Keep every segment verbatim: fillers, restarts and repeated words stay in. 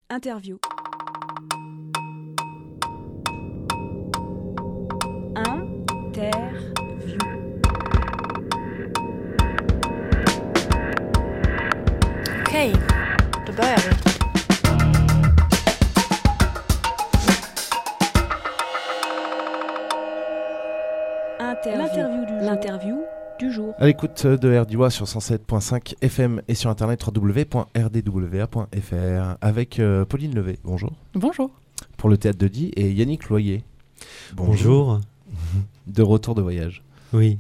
Interview. Interview. Okej, då börjar vi. Interview. L'interview du jour. L'interview du jour. À l'écoute de R D W A sur cent sept virgule cinq F M et sur internet w w w point r d w a point f r avec euh, Pauline Levé. Bonjour. Bonjour. Pour le théâtre de Die et Yannick Loyer. Bonjour. De retour de voyage. Oui.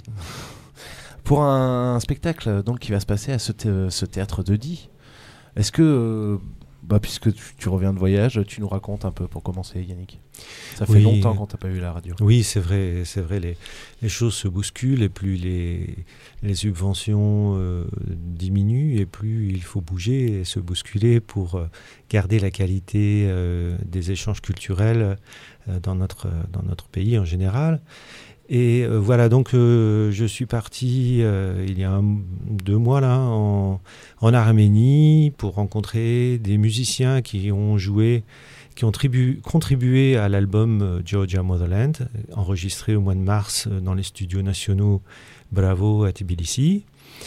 Pour un, un spectacle donc qui va se passer à ce, thé- ce théâtre de Die. Est-ce que, euh, bah, puisque tu, tu reviens de voyage, tu nous racontes un peu pour commencer, Yannick? Ça fait oui. longtemps qu'on t'a pas eu à la radio. Oui, c'est vrai, c'est vrai. Les, les choses se bousculent et plus les, les subventions euh, diminuent et plus il faut bouger et se bousculer pour euh, garder la qualité euh, des échanges culturels euh, dans notre dans notre pays en général. Et euh, voilà, donc euh, je suis parti euh, il y a un, deux mois là en, en Arménie pour rencontrer des musiciens qui ont joué, qui ont tribu, contribué à l'album euh, Georgia Motherland, enregistré au mois de mars euh, dans les studios nationaux Bravo à Tbilissi.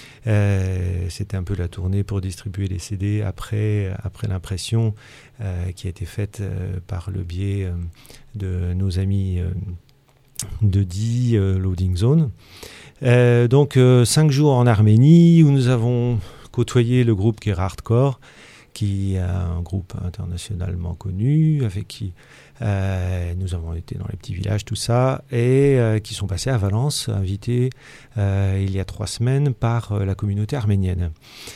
Euh, c'était un peu la tournée pour distribuer les C D après, après l'impression euh, qui a été faite euh, par le biais euh, de nos amis euh, de Die euh, Loading Zone. Euh, donc euh, cinq jours en Arménie où nous avons côtoyé le groupe Gerhardcore, qui est un groupe internationalement connu, avec qui euh, nous avons été dans les petits villages, tout ça, et euh, qui sont passés à Valence, invités euh, il y a trois semaines par euh, la communauté arménienne.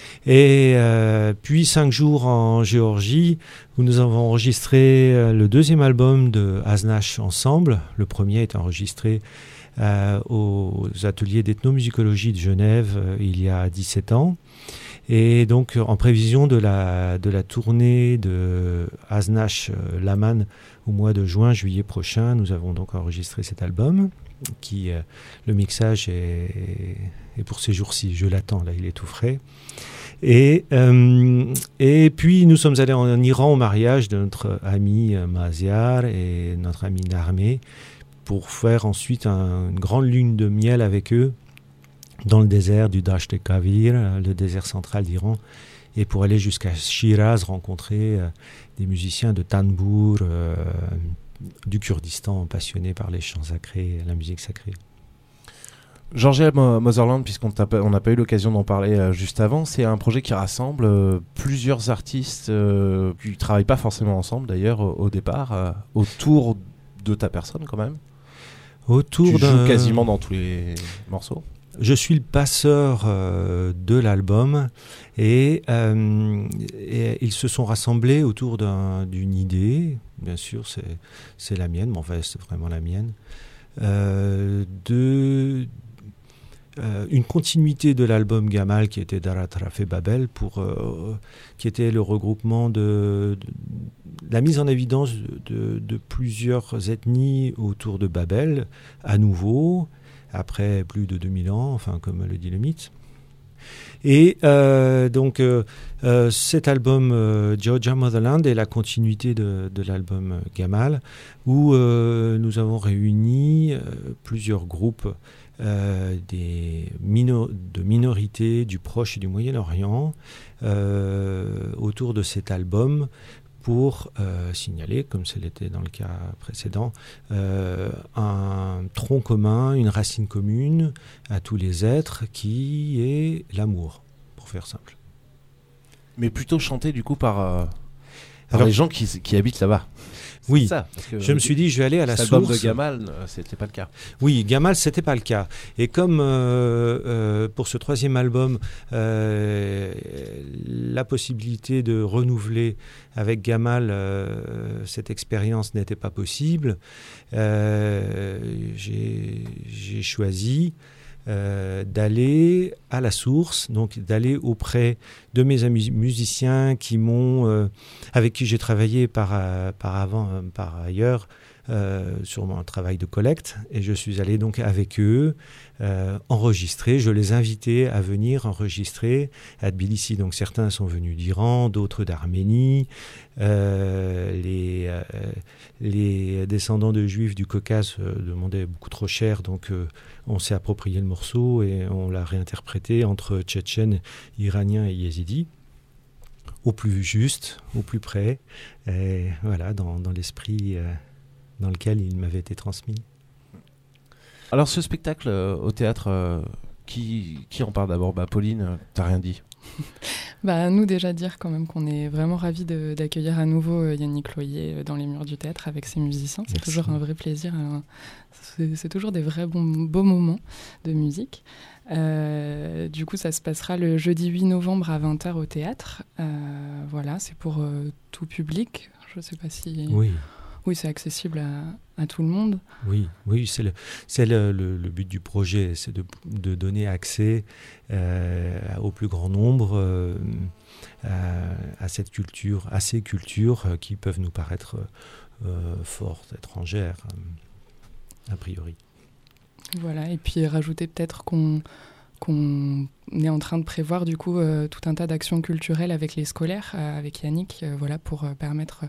Et euh, puis cinq jours en Géorgie, où nous avons enregistré euh, le deuxième album de Aznash ensemble. Le premier est enregistré euh, aux ateliers d'ethnomusicologie de Genève euh, il y a dix-sept ans. Et donc, en prévision de la, de la tournée de Aznash euh, Laman au mois de juin, juillet prochain, nous avons donc enregistré cet album, qui, euh, le mixage est, est pour ces jours-ci, je l'attends, là, il est tout frais. Et, euh, et puis, nous sommes allés en Iran au mariage de notre ami euh, Maziar et notre ami Narmé pour faire ensuite un, une grande lune de miel avec eux dans le désert du Dasht-e-Kavir, le désert central d'Iran, et pour aller jusqu'à Shiraz rencontrer euh, des musiciens de Tanbour, euh, du Kurdistan, passionnés par les chants sacrés, la musique sacrée. Georgia Motherland, puisqu'on n'a pas eu l'occasion d'en parler euh, juste avant, c'est un projet qui rassemble euh, plusieurs artistes euh, qui ne travaillent pas forcément ensemble d'ailleurs au, au départ, euh, autour de ta personne quand même. Autour tu d'un... joues quasiment dans tous les morceaux. Je suis le passeur euh, de l'album et, euh, et ils se sont rassemblés autour d'un, d'une idée, bien sûr c'est, c'est la mienne, mais enfin c'est vraiment la mienne, euh, de euh, une continuité de l'album Gamal qui était Darat Rafé Babel, pour, euh, qui était le regroupement de, de la mise en évidence de, de, de plusieurs ethnies autour de Babel, à nouveau, après plus de deux mille ans, enfin comme le dit le mythe. Et euh, donc euh, euh, cet album euh, Georgia Motherland est la continuité de, de l'album euh, Gamal, où euh, nous avons réuni euh, plusieurs groupes euh, des mino- de minorités du Proche et du Moyen-Orient euh, autour de cet album, pour euh, signaler, comme ce l'était dans le cas précédent, euh, un tronc commun, une racine commune à tous les êtres qui est l'amour, pour faire simple. Mais plutôt chanté du coup par, euh, par Alors, les gens qui, qui habitent là-bas. C'est oui, ça, parce que je me suis dit, je vais aller à la cet source. album de Gamal, euh, c'était pas le cas. Oui, Gamal, c'était pas le cas. Et comme euh, euh, pour ce troisième album, euh, la possibilité de renouveler avec Gamal euh, cette expérience n'était pas possible, euh, j'ai, j'ai choisi Euh, d'aller à la source, donc d'aller auprès de mes amis musiciens qui m'ont, euh, avec qui j'ai travaillé par, euh, par avant, euh, par ailleurs, euh, sur mon travail de collecte. Et je suis allé donc avec eux euh, enregistrer. Je les invitais à venir enregistrer à Tbilissi. Donc certains sont venus d'Iran, d'autres d'Arménie. Euh, les, euh, les descendants de juifs du Caucase euh, demandaient beaucoup trop cher, donc euh, on s'est approprié le morceau et on l'a réinterprété entre tchétchènes, iraniens et yézidis, au plus juste, au plus près, et voilà, dans, dans l'esprit euh, dans lequel il m'avait été transmis. Alors ce spectacle euh, au théâtre, euh, qui, qui en parle d'abord ? Bah, Pauline, euh, t'as rien dit. Bah, nous déjà dire quand même qu'on est vraiment ravis de, d'accueillir à nouveau euh, Yannick Loyer dans les murs du théâtre avec ses musiciens. C'est Merci. toujours un vrai plaisir. Hein. C'est, c'est toujours des vrais bons, beaux moments de musique. Euh, du coup, ça se passera le jeudi huit novembre à vingt heures au théâtre. Euh, voilà, c'est pour euh, tout public. Je ne sais pas si... Oui. Oui, c'est accessible à, à tout le monde. Oui, oui, c'est le, c'est le, le, le but du projet, c'est de, de donner accès euh, au plus grand nombre euh, à, à cette culture, à ces cultures euh, qui peuvent nous paraître euh, fortes, étrangères, euh, a priori. Voilà, et puis rajouter peut-être qu'on, qu'on est en train de prévoir du coup euh, tout un tas d'actions culturelles avec les scolaires, euh, avec Yannick, euh, voilà, pour euh, permettre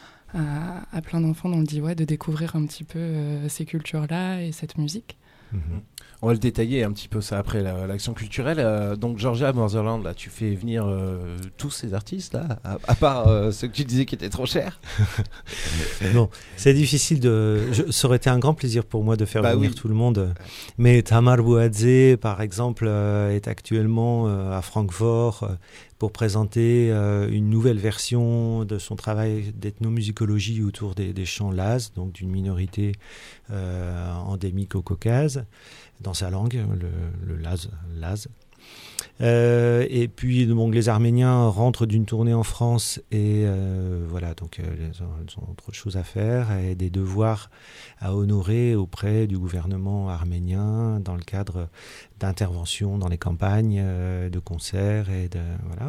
à, à plein d'enfants dans le Diois de découvrir un petit peu euh, ces cultures-là et cette musique. Mmh. On va le détailler un petit peu ça après, la, l'action culturelle. Euh, donc Georgia Motherland, là, tu fais venir euh, tous ces artistes là, à, à part euh, ceux que tu disais qui étaient trop chers. Non, c'est difficile de. Je, ça aurait été un grand plaisir pour moi de faire bah venir oui. tout le monde. Mais Tamar Bouadze, par exemple, euh, est actuellement euh, à Francfort euh, pour présenter euh, une nouvelle version de son travail d'ethnomusicologie autour des, des chants Laz, donc d'une minorité euh, endémique au Caucase, dans sa langue, le, le Laz. Laz. Euh, et puis donc, les Arméniens rentrent d'une tournée en France et euh, voilà, donc euh, ils, ont, ils ont trop de choses à faire et des devoirs à honorer auprès du gouvernement arménien dans le cadre d'interventions dans les campagnes, euh, de concerts et de voilà,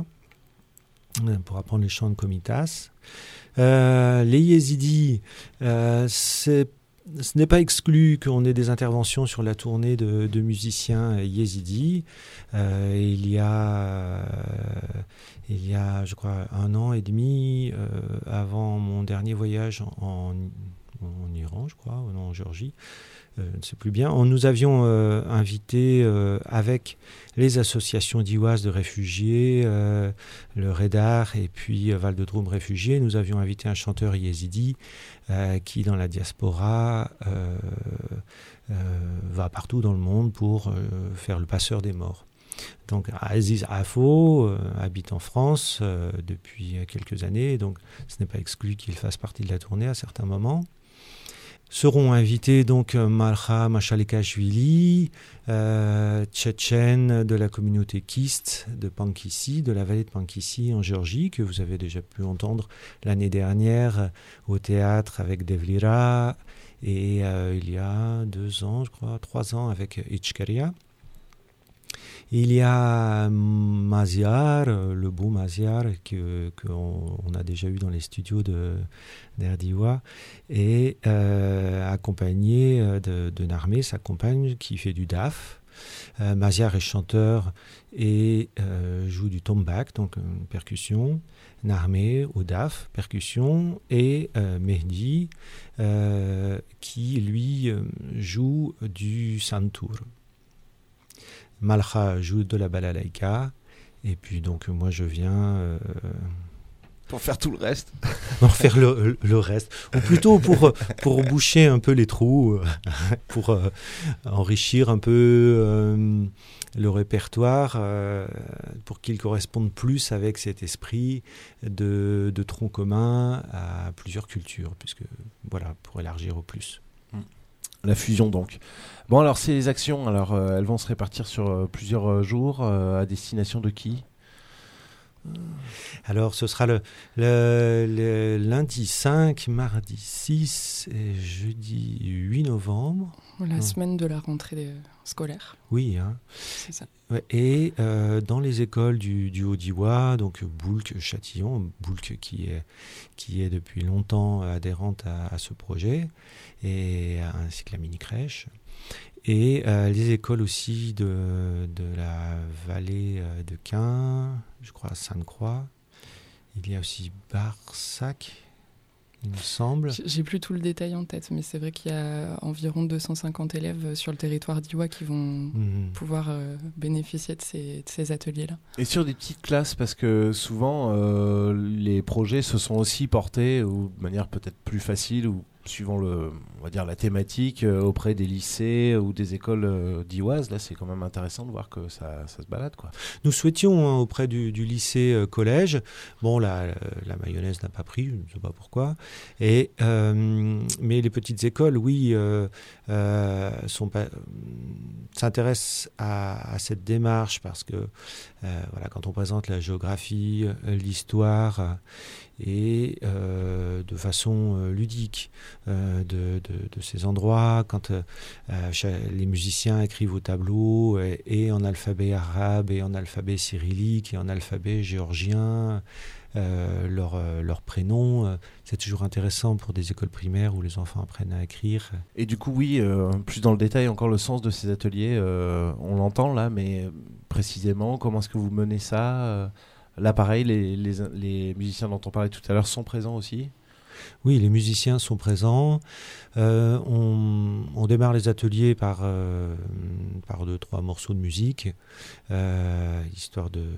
pour apprendre les chants de Komitas. Euh, les Yézidis, euh, c'est Ce n'est pas exclu qu'on ait des interventions sur la tournée de, de musiciens yézidis. Euh, il y a, euh, il y a, je crois, un an et demi euh, avant mon dernier voyage en, en Iran, je crois, ou non, en Géorgie, euh, je ne sais plus bien. On, nous avions euh, invité euh, avec les associations dioises de réfugiés, euh, le Redar et puis euh, Val de Drôme réfugiés. Nous avions invité un chanteur yézidi euh, qui, dans la diaspora, euh, euh, va partout dans le monde pour euh, faire le passeur des morts. Donc Aziz Afo euh, habite en France euh, depuis quelques années, donc ce n'est pas exclu qu'il fasse partie de la tournée à certains moments. Seront invités donc Malcha Machalekashvili, euh, tchétchène de la communauté Kist de Pankissi, de la vallée de Pankissi en Géorgie, que vous avez déjà pu entendre l'année dernière au théâtre avec Devlira, et euh, il y a deux ans, je crois, trois ans avec Ichkeria. Il y a Maziar, le beau Maziar que qu'on on a déjà eu dans les studios de d'Erdiwa, et euh, accompagné de, de Narmé, sa compagne, qui fait du daf. Euh, Maziar est chanteur et euh, joue du tombak, donc une percussion. Narmé au daf, percussion, et euh, Mehdi euh, qui lui joue du santour. Malcha joue de la balalaïka, et puis donc moi je viens euh, pour faire tout le reste, pour faire le, le reste, ou plutôt pour pour boucher un peu les trous, pour euh, enrichir un peu euh, le répertoire, euh, pour qu'il corresponde plus avec cet esprit de, de tronc commun à plusieurs cultures, puisque voilà, pour élargir au plus. La fusion donc. Bon alors ces actions, alors euh, elles vont se répartir sur euh, plusieurs euh, jours, euh, à destination de qui ? Alors, ce sera le, le, le lundi cinq, mardi six et jeudi huit novembre. La Hum. semaine de la rentrée scolaire. Oui, hein. C'est ça. Ouais, et euh, dans les écoles du, du Haut-Diois, donc Boulques, Châtillon, Boulques qui est, qui est depuis longtemps adhérente à, à ce projet, et ainsi que la mini-crèche. Et euh, les écoles aussi de, de la vallée de Quin, je crois à Sainte-Croix. Il y a aussi Barsac, il me semble. J'ai plus tout le détail en tête, mais c'est vrai qu'il y a environ deux cent cinquante élèves sur le territoire d'Iwa qui vont mmh. pouvoir euh, bénéficier de ces, de ces ateliers-là. Et sur des petites classes, parce que souvent, euh, les projets se sont aussi portés ou de manière peut-être plus facile ou suivant le, on va dire la thématique, euh, auprès des lycées ou des écoles euh, d'Iwaz. Là, c'est quand même intéressant de voir que ça, ça se balade, quoi. Nous souhaitions hein, auprès du, du lycée euh, collège. Bon, la, la mayonnaise n'a pas pris, je ne sais pas pourquoi. Et euh, mais les petites écoles, oui, euh, euh, sont pas, s'intéressent à, à cette démarche parce que euh, voilà, quand on présente la géographie, l'histoire. Et euh, de façon euh, ludique euh, de, de, de ces endroits, quand euh, les musiciens écrivent au tableau et, et en alphabet arabe et en alphabet cyrillique et en alphabet géorgien euh, leur, euh, leur prénom, euh, c'est toujours intéressant pour des écoles primaires où les enfants apprennent à écrire. Et du coup, oui, euh, plus dans le détail encore le sens de ces ateliers, euh, on l'entend là, mais précisément, comment est-ce que vous menez ça euh Là, pareil, les, les, les musiciens dont on parlait tout à l'heure sont présents aussi ? Oui, les musiciens sont présents. Euh, on, on démarre les ateliers par, euh, par deux, trois morceaux de musique, euh, histoire de,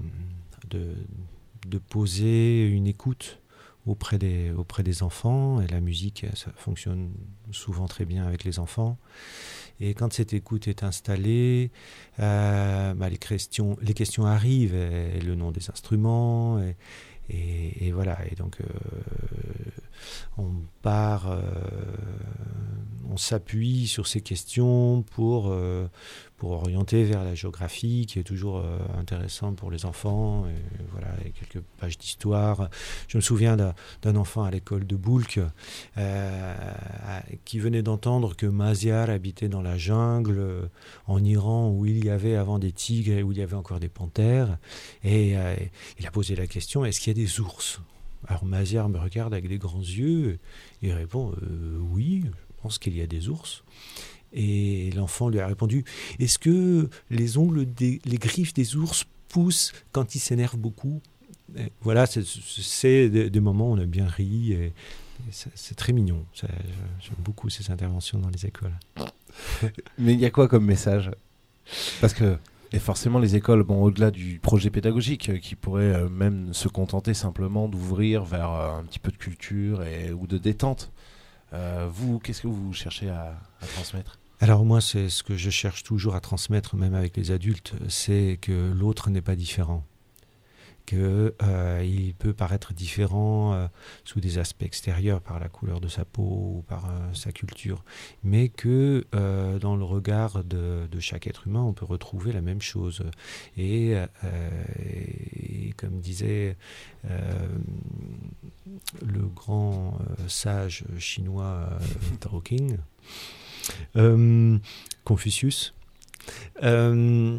de, de poser une écoute auprès des, auprès des enfants. Et la musique, ça fonctionne souvent très bien avec les enfants. Et quand cette écoute est installée, euh, bah les, questions, les questions arrivent, et, et le nom des instruments, et, et, et voilà. Et donc, euh, on part, euh, on s'appuie sur ces questions pour, euh, pour orienter vers la géographie, qui est toujours euh, intéressant pour les enfants. Et voilà, et quelques pages d'histoire. Je me souviens d'un, d'un enfant à l'école de Boulques euh, qui venait d'entendre que Maziar habitait dans la jungle euh, en Iran, où il y avait avant des tigres et où il y avait encore des panthères. Et euh, il a posé la question, est-ce qu'il y a des ours ? Alors Maziar me regarde avec des grands yeux et répond euh, oui, je pense qu'il y a des ours. Et l'enfant lui a répondu, est-ce que les ongles, des, les griffes des ours poussent quand ils s'énervent beaucoup ? Et voilà, c'est, c'est des, des moments où on a bien ri et, et c'est, c'est très mignon. C'est, j'aime beaucoup ces interventions dans les écoles. Mais il y a quoi comme message ? Parce que et forcément, les écoles, bon, au-delà du projet pédagogique, euh, qui pourraient euh, même se contenter simplement d'ouvrir vers euh, un petit peu de culture et, ou de détente. Euh, vous, qu'est-ce que vous cherchez à, à transmettre ? Alors moi, c'est ce que je cherche toujours à transmettre, même avec les adultes, c'est que l'autre n'est pas différent. Qu'il euh, peut paraître différent euh, sous des aspects extérieurs, par la couleur de sa peau ou par euh, sa culture, mais que euh, dans le regard de, de chaque être humain, on peut retrouver la même chose. Et, euh, et comme disait euh, le grand euh, sage chinois euh, Tao King, euh, Confucius, euh,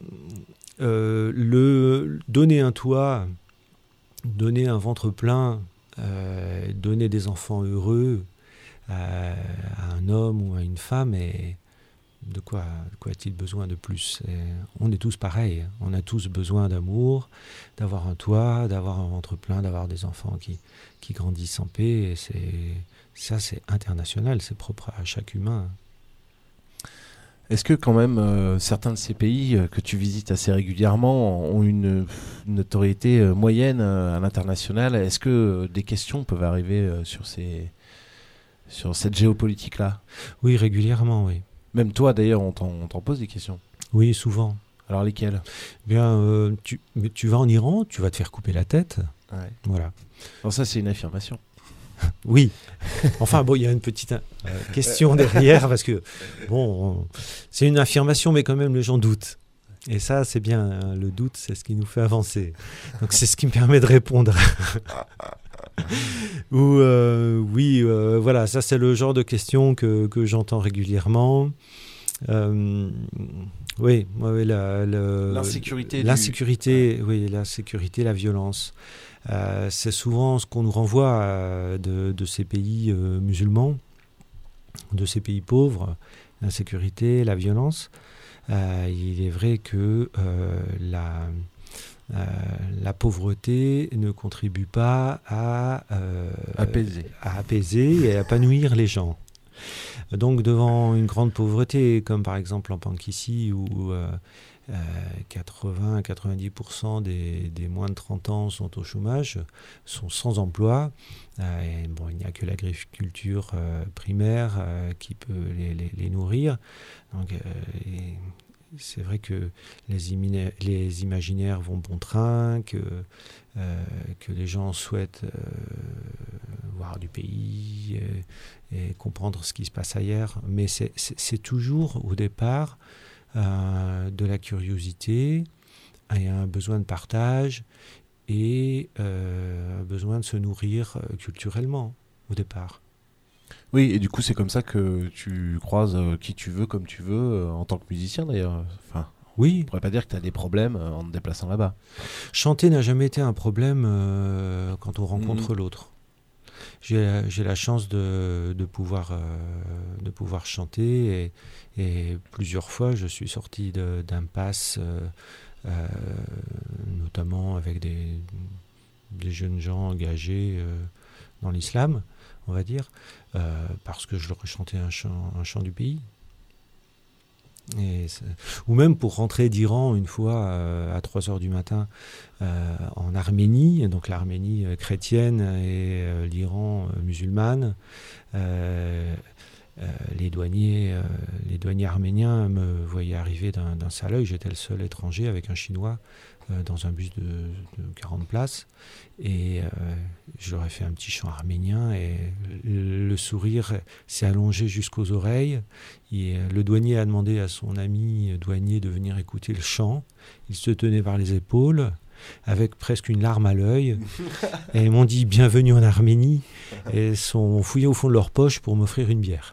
Euh, le donner un toit, donner un ventre plein, euh, donner des enfants heureux euh, à un homme ou à une femme, et de quoi, de quoi a-t-il besoin de plus ? Et on est tous pareils, on a tous besoin d'amour, d'avoir un toit, d'avoir un ventre plein, d'avoir des enfants qui, qui grandissent en paix. Et c'est, ça, c'est international, c'est propre à chaque humain. Est-ce que quand même euh, certains de ces pays euh, que tu visites assez régulièrement ont une, une notoriété euh, moyenne euh, à l'international ? Est-ce que euh, des questions peuvent arriver euh, sur, ces, sur cette géopolitique-là ? Oui, régulièrement, oui. Même toi d'ailleurs, on t'en, on t'en pose des questions ? Oui, souvent. Alors lesquelles ? Bien, euh, tu, mais tu vas en Iran, tu vas te faire couper la tête. Ouais. Voilà. Alors ça, c'est une affirmation. Oui. Enfin, bon, il y a une petite euh, question derrière, parce que, bon, on, c'est une affirmation, mais quand même, les gens doutent. Et ça, c'est bien, hein, le doute, c'est ce qui nous fait avancer. Donc c'est ce qui me permet de répondre. Ou euh, oui, euh, voilà, ça c'est le genre de questions que, que j'entends régulièrement. Euh, oui, ouais, la, la, l'insécurité, l'insécurité, du... oui, la sécurité, la violence. Euh, c'est souvent ce qu'on nous renvoie euh, de, de ces pays euh, musulmans, de ces pays pauvres, l'insécurité, la violence. Euh, il est vrai que euh, la, euh, la pauvreté ne contribue pas à, euh, apaiser. à apaiser et à épanouir les gens. Donc devant une grande pauvreté, comme par exemple en Pankissi, où euh, euh, quatre-vingts à quatre-vingt-dix pour cent des, des moins de trente ans sont au chômage, sont sans emploi, euh, et bon, il n'y a que l'agriculture euh, primaire euh, qui peut les, les, les nourrir. Donc, euh, et c'est vrai que les, imina- les imaginaires vont bon train, que, euh, que les gens souhaitent euh, voir du pays et, et comprendre ce qui se passe ailleurs. Mais c'est, c'est, c'est toujours au départ euh, de la curiosité et un besoin de partage et euh, un besoin de se nourrir culturellement au départ. Oui, et du coup, c'est comme ça que tu croises euh, qui tu veux, comme tu veux, euh, en tant que musicien d'ailleurs. Enfin, oui. On ne pourrait pas dire que tu as des problèmes euh, en te déplaçant là-bas. Chanter n'a jamais été un problème euh, quand on rencontre mmh. l'autre. J'ai, j'ai la chance de, de, pouvoir, euh, de pouvoir chanter et, et plusieurs fois, je suis sorti de, d'impasse, euh, euh, notamment avec des, des jeunes gens engagés euh, dans l'islam, on va dire, euh, parce que je leur ai chanté un chant, un chant du pays. Et ou même pour rentrer d'Iran une fois euh, à trois heures du matin euh, en Arménie, donc l'Arménie euh, chrétienne et euh, l'Iran euh, musulmane. Euh, euh, les, douaniers, euh, les douaniers arméniens me voyaient arriver d'un, d'un sale œil. J'étais le seul étranger avec un Chinois euh, dans un bus de, de quarante places. Et euh, je leur ai fait un petit chant arménien et le, le sourire s'est allongé jusqu'aux oreilles. Et le douanier a demandé à son ami douanier de venir écouter le chant. Il se tenait par les épaules, avec presque une larme à l'œil. Et ils m'ont dit « Bienvenue en Arménie » et sont fouillés au fond de leur poche pour m'offrir une bière.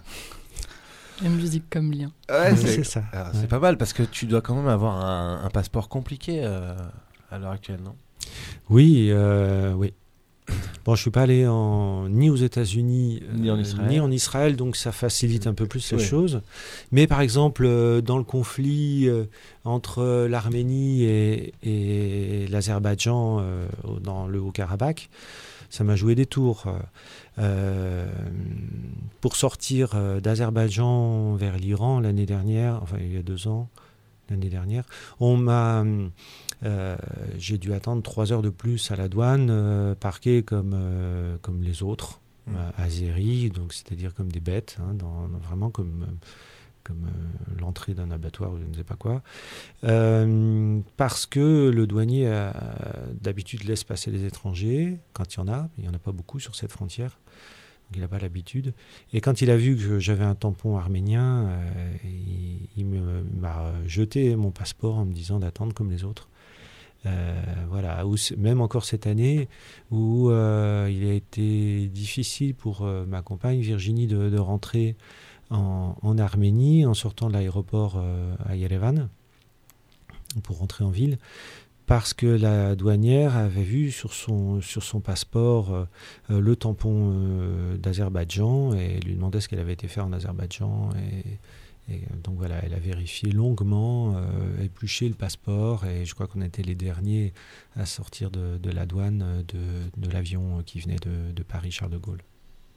La musique comme lien. Ouais, c'est, c'est ça. Alors, ouais. C'est pas mal parce que tu dois quand même avoir un, un passeport compliqué euh, à l'heure actuelle, non ? Oui, euh, oui. Bon, je suis pas allé en, ni aux États-Unis ni en, euh, ni en Israël, donc ça facilite un peu plus les oui. choses. Mais par exemple, euh, dans le conflit euh, entre l'Arménie et, et l'Azerbaïdjan euh, dans le Haut-Karabakh, ça m'a joué des tours. Euh, pour sortir euh, d'Azerbaïdjan vers l'Iran l'année dernière, enfin il y a deux ans, l'année dernière, on m'a Euh, j'ai dû attendre trois heures de plus à la douane, euh, parqué comme, euh, comme les autres, mmh. euh, azéris, donc c'est-à-dire comme des bêtes, hein, dans, dans, vraiment comme, comme euh, l'entrée d'un abattoir ou je ne sais pas quoi, euh, parce que le douanier a, d'habitude laisse passer les étrangers, quand il y en a, il n'y en a pas beaucoup sur cette frontière, donc il n'a pas l'habitude, et quand il a vu que j'avais un tampon arménien, euh, il, il, me, il m'a jeté mon passeport en me disant d'attendre comme les autres. Euh, voilà, où, même encore cette année où euh, il a été difficile pour euh, ma compagne Virginie de, de rentrer en, en Arménie en sortant de l'aéroport euh, à Yerevan pour rentrer en ville parce que la douanière avait vu sur son, sur son passeport euh, le tampon euh, d'Azerbaïdjan et lui demandait ce qu'elle avait été faire en Azerbaïdjan et Et donc voilà, elle a vérifié longuement, euh, épluché le passeport et je crois qu'on était les derniers à sortir de, de la douane de, de l'avion qui venait de, de Paris-Charles de Gaulle.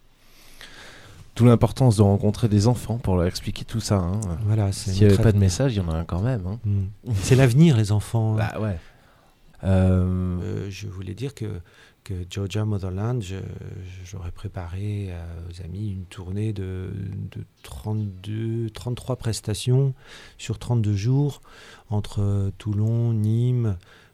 D'où l'importance de rencontrer des enfants pour leur expliquer tout ça. Hein. Voilà, c'est S'il n'y avait pas de message, il y en a un quand même. Hein. Mmh. C'est l'avenir, les enfants. Bah ouais. Euh... Euh, je voulais dire que que Georgia Motherland, je, j'aurais préparé euh, aux amis une tournée de, de trente-deux, trente-trois prestations sur trente-deux jours entre Toulon, Nîmes,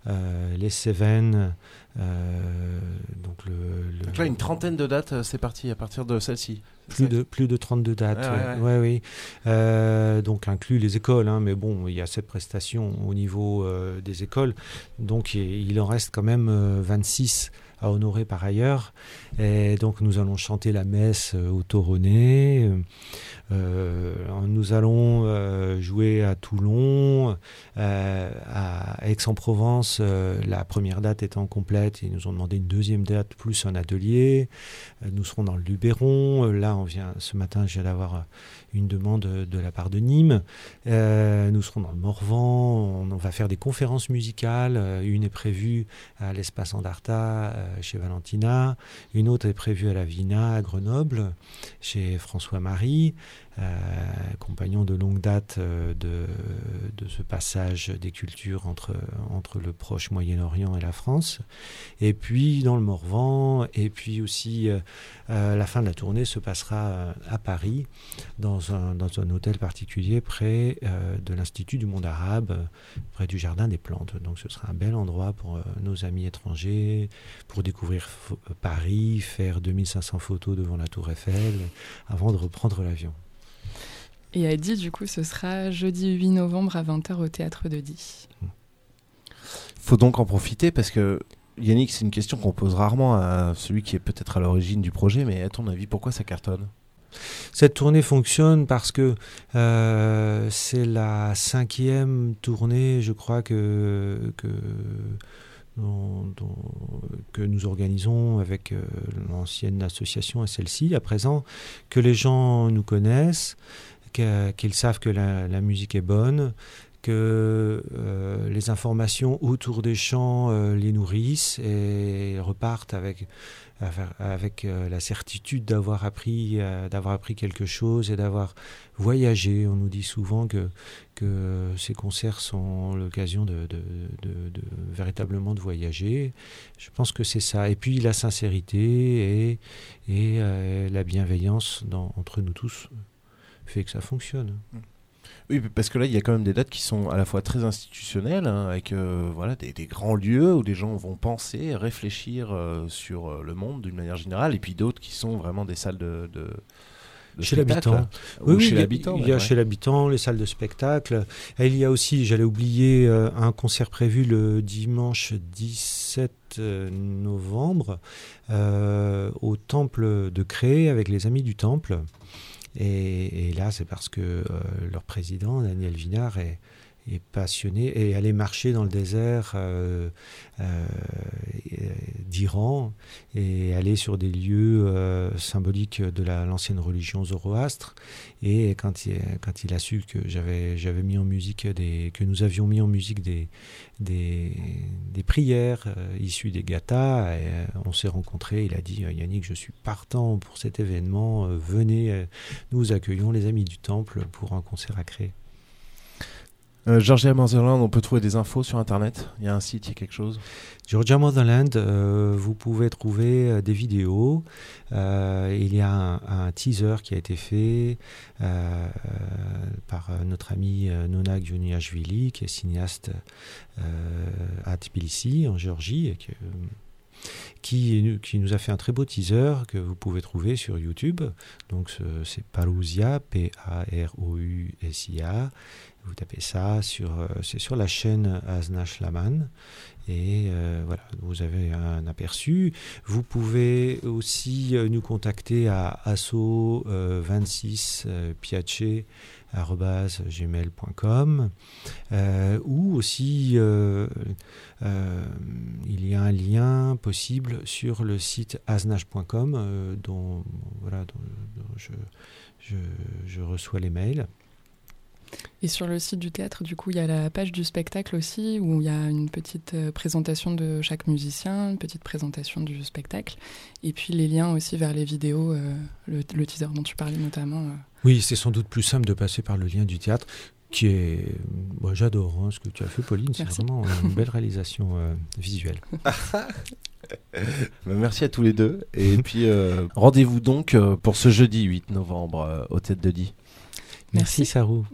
euh, les Cévennes. Euh, donc, le, le... donc là, une trentaine de dates, c'est parti à partir de celle-ci. Plus de, plus de trente-deux dates, ah, ouais, ouais, ouais. Ouais, oui. Euh, donc inclus les écoles, hein, mais bon, il y a cette prestation au niveau euh, des écoles, donc il, il en reste quand même euh, vingt-six à honorer par ailleurs. Et donc nous allons chanter la messe euh, au Toronnet, euh, nous allons euh, jouer à Toulon, euh, à Aix-en-Provence, euh, la première date étant complète, ils nous ont demandé une deuxième date plus un atelier. Euh, nous serons dans le Luberon, euh, là on vient, ce matin je viens d'avoir une demande de la part de Nîmes. Euh, nous serons dans le Morvan, on, on va faire des conférences musicales, euh, une est prévue à l'Espace Andarta euh, chez Valentina, une autre est prévue à la Vina à Grenoble chez François-Marie, euh, compagnon de longue date euh, de, de ce passage des cultures entre, entre le proche Moyen-Orient et la France. Et puis dans le Morvan, et puis aussi euh, euh, la fin de la tournée se passera euh, à Paris, dans un, dans un hôtel particulier près euh, de l'Institut du monde arabe, euh, près du Jardin des Plantes. Donc ce sera un bel endroit pour euh, nos amis étrangers, pour découvrir f- Paris, faire deux mille cinq cents photos devant la Tour Eiffel, avant de reprendre l'avion. Et à Die, du coup, ce sera jeudi huit novembre à vingt heures au Théâtre de Die. Il faut donc en profiter parce que, Yannick, c'est une question qu'on pose rarement à celui qui est peut-être à l'origine du projet, mais à ton avis, pourquoi ça cartonne ? Cette tournée fonctionne parce que euh, c'est la cinquième tournée, je crois, que, que, dont, dont, que nous organisons avec euh, l'ancienne association et celle-ci, à présent, que les gens nous connaissent, que, qu'ils savent que la, la musique est bonne, que euh, les informations autour des chants euh, les nourrissent et repartent avec, avec euh, la certitude d'avoir appris, euh, d'avoir appris quelque chose et d'avoir voyagé. On nous dit souvent que, que ces concerts sont l'occasion de, de, de, de, véritablement de voyager. Je pense que c'est ça. Et puis la sincérité et, et euh, la bienveillance dans, entre nous tous fait que ça fonctionne. Oui, parce que là, il y a quand même des dates qui sont à la fois très institutionnelles, hein, avec euh, voilà, des, des grands lieux où des gens vont penser, réfléchir euh, sur euh, le monde d'une manière générale, et puis d'autres qui sont vraiment des salles de, de, de chez spectacle. l'habitant. Ou oui, chez il y a, l'habitant. Il y a ouais. chez l'habitant les salles de spectacle. Et il y a aussi, j'allais oublier, euh, un concert prévu le dimanche dix-sept novembre euh, au Temple de Cré avec les Amis du Temple. Et, et là, c'est parce que euh, leur président, Daniel Vinard, est, est passionné et est allé marcher dans le désert euh, euh, d'Iran et aller sur des lieux euh, symboliques de la, l'ancienne religion zoroastre. Et quand il, quand il a su que j'avais, j'avais mis en musique des, que nous avions mis en musique des, des, des prières euh, issues des gathas, et, euh, on s'est rencontrés. Il a dit « Yannick, je suis partant pour cet événement. Euh, venez, euh, nous accueillons les Amis du Temple pour un concert à Cré. » Euh, Georgia Motherland, on peut trouver des infos sur Internet ? Il y a un site, il y a quelque chose ? Georgia Motherland, euh, vous pouvez trouver euh, des vidéos. Euh, il y a un, un teaser qui a été fait euh, par euh, notre ami euh, Nona Gioniashvili, qui est cinéaste euh, à Tbilissi, en Géorgie, et que, qui, qui nous a fait un très beau teaser que vous pouvez trouver sur YouTube. Donc c'est Parousia, P A R O U S I A. Vous tapez ça, sur, euh, c'est sur la chaîne Azna Shlaman. Et euh, voilà, vous avez un aperçu. Vous pouvez aussi euh, nous contacter à asso vingt-six piace arobase gmail point com euh, ou aussi euh, euh, il y a un lien possible sur le site aznach point com euh, dont, voilà, dont, dont je, je, je reçois les mails. Et sur le site du théâtre, du coup, il y a la page du spectacle aussi, où il y a une petite euh, présentation de chaque musicien, une petite présentation du spectacle, et puis les liens aussi vers les vidéos, euh, le, le teaser dont tu parlais notamment. Euh. Oui, c'est sans doute plus simple de passer par le lien du théâtre, qui est... Moi, j'adore hein, ce que tu as fait, Pauline. Merci. C'est vraiment une belle réalisation euh, visuelle. Merci à tous les deux. Et puis, euh, rendez-vous donc euh, pour ce jeudi huit novembre euh, au Tête de Die. Merci, Merci. Sarou.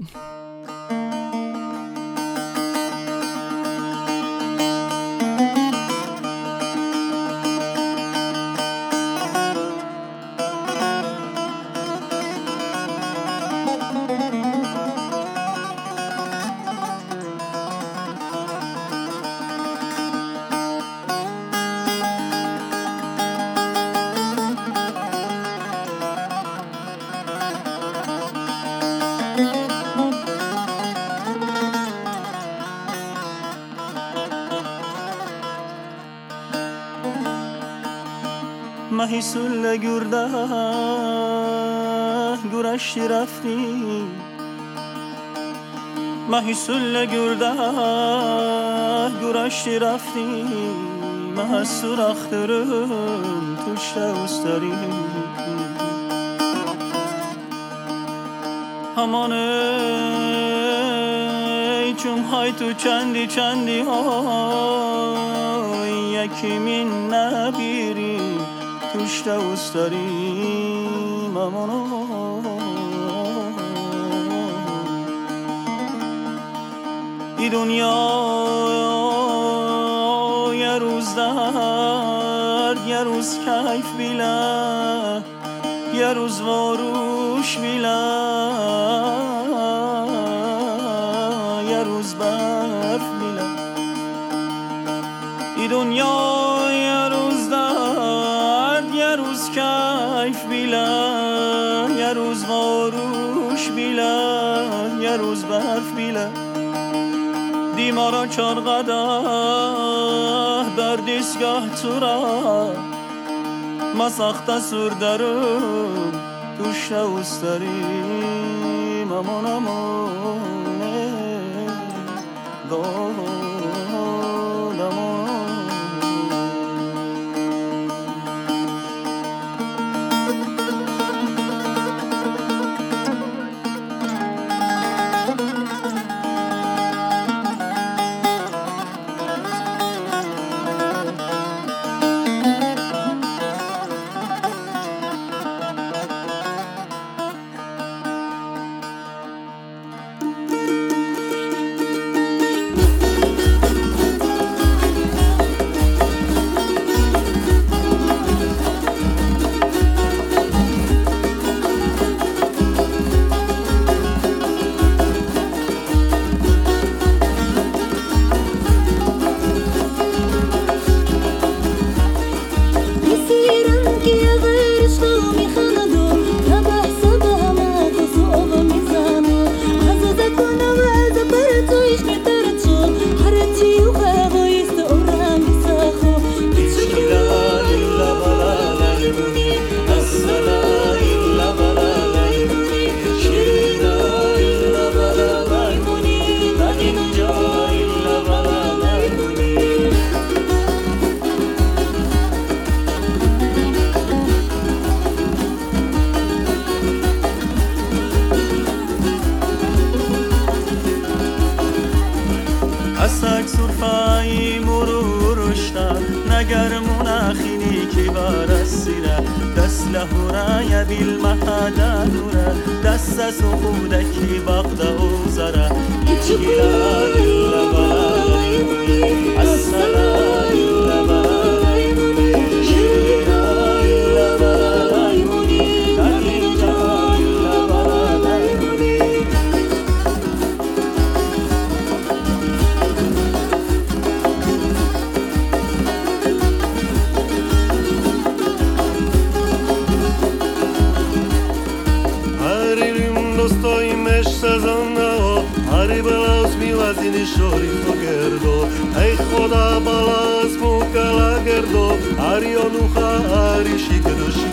ماهی سل گرده گرشتی رفتی ماهی سل گرده گرشتی رفتی مه سوراخترم توش دوستاری همانه چون های تو چندی چندی های یکی من نبیری توش دوستاریم همانه ای دنیا یه روز درد یه روز کیف بیله یه روز واروش بیله یه روز برف بیله ای دنیا یه روز درد یه روز کیف بیله یه روز واروش بیله یه روز برف بیله دیمارا چار قده در دیسگاه تو را ما ساخته سور درم توش دوست داریم امان امانه داد امان اسک سرفای مرورشتا نگرمون اخینی که برسیره دست لحوره یا بیل محددوره دست سخودکی بغده و زره ایچیلا ایلا برایمونی السلا ایلا برایمونی شیرا ایلا برایمونی نگیجا ایلا برایمونی هری بلاس میوازینی شوری فگردو ای خدا بلاس موکلا گردو هری آنوخا هری شیکدوشی